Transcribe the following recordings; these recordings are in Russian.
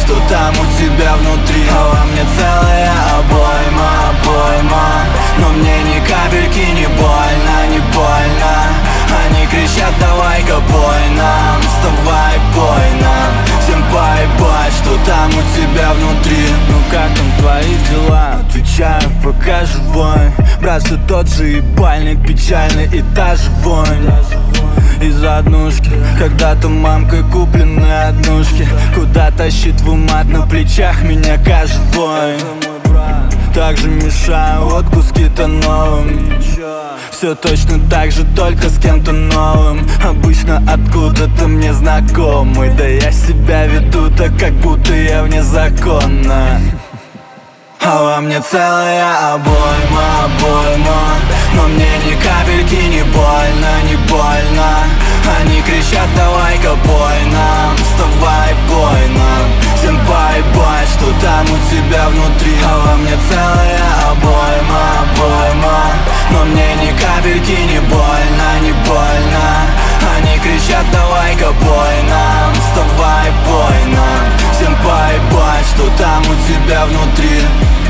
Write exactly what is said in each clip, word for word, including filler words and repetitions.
что там у тебя внутри. А во мне целая обойма, обойма, но мне ни капельки не больно, не больно. Они кричат: давай-ка пой нам, вставай, пой нам. Всем поебать, что там у тебя внутри. Ну как там твои дела? Отвечаю, пока живой. Брат, все тот же ебальник печальный и та же вонь из однушки, когда-то мамкой куплены однушки. Куда тащит в умат на плечах меня каждый воин. Также мешаю вот куски-то новым. Все точно так же, только с кем-то новым. Обычно откуда-то мне знакомый. Да я себя веду так, как будто я вне закона. А во мне целая обойма, обойма, но мне ни капельки не больно, не больно. Они кричат: давай-ка пой нам, вставай, пой нам. Всем поебать, что там у тебя внутри. А во мне целая обойма, обойма, но мне ни капельки не больно, не больно. Они кричат: давай-ка пой нам, вставай, пой нам. Всем поебать, что там у тебя внутри.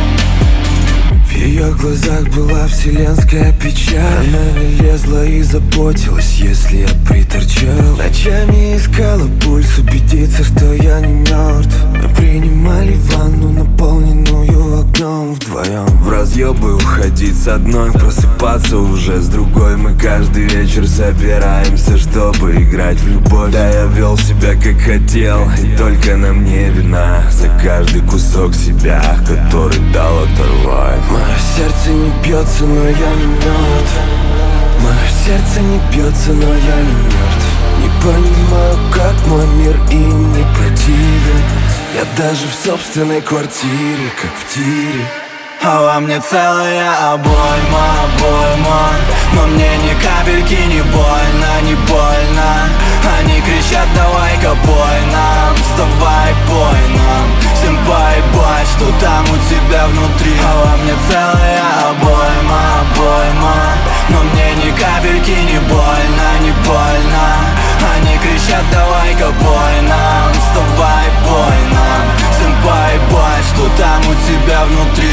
В ее глазах была вселенская печаль. Она не лезла и заботилась, если я приторчал. Ночами искала пульс, убедиться, что я не мертв. Мы принимали ванну, наполненную огнем вдвоем. В разъебы уходить с одной, просыпаться уже с другой. Мы каждый вечер собираемся, чтобы играть в любовь. Да, я вел себя как хотел, и только на мне вина за каждый кусок себя, который дал оторвать. Мое сердце не бьется, но я не мертв. Мое сердце не бьется, но я не мертв. Не понимаю, как мой мир им не противен. Я даже в собственной квартире, как в тире. А во мне целая обойма, обойма, но мне ни капельки не больно, не больно. Они кричат: давай-ка пой нам, вставай, пой нам. Всем поебать, что там у тебя внутри. А во мне целая обойма, обойма, но мне ни капельки не больно, не больно. Они кричат: давай-ка пой нам, вставай, пой нам. Всем поебать, что там у тебя внутри.